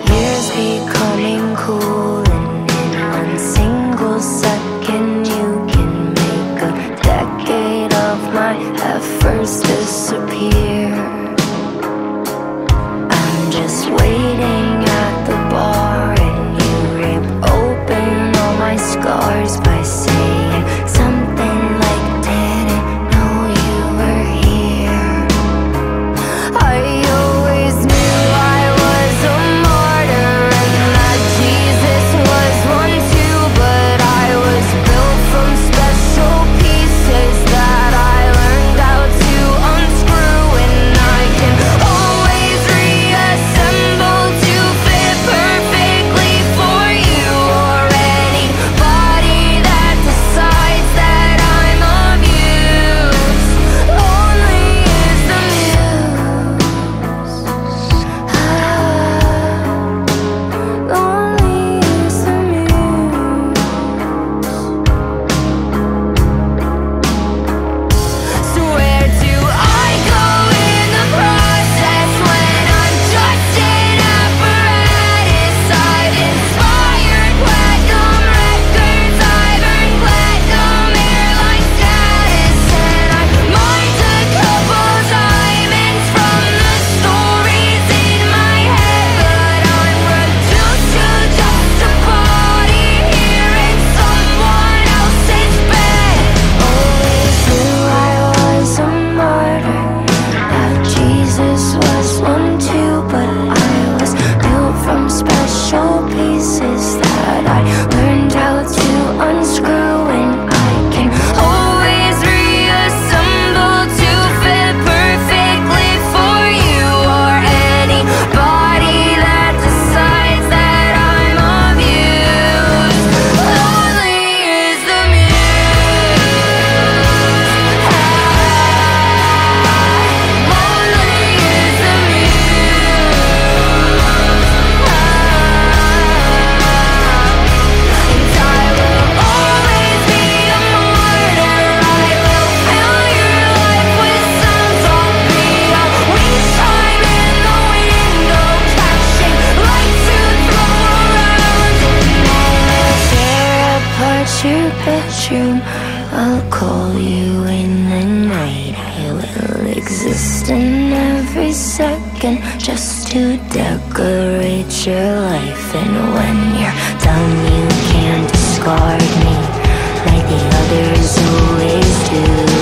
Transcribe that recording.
Years becoming cool, and in one single second you can make a decade of my efforts disappear. I'm just waiting at the bar, and you rip open all my scars by saying something like, didn't know you were here. I always knew I was a martyr and that Jesus was one too, but I was built from special pieces that I learned how to unscrew, and I can always reassemble to fit perfectly for you or anybody that decides that I'm of use. Lonely is the muse. Lonely is the muse. So where do I go in the process when I'm just an apparatus? I've inspired platinum records, I've earned platinum airline status, and I mined a couple diamonds from the stories in my head, but I'm reduced to just a body here in someone else's bed. Always knew I was a martyr, that Jesus was one too, but I was built from special pieces that I learned how to unscrew, and I can always reassemble to fit perfectly for you or anybody that decides that I'm of use. Lonely is the muse. Lonely is the muse. And I will always be a martyr. I will fill your life with sounds on me. A wind chime in the window, catching lights to throw around. And I'll tear apart your bedroom. I'll call you in the night. I will exist in every second just to decorate your life. And when you're done, you can't discard me like the others always do.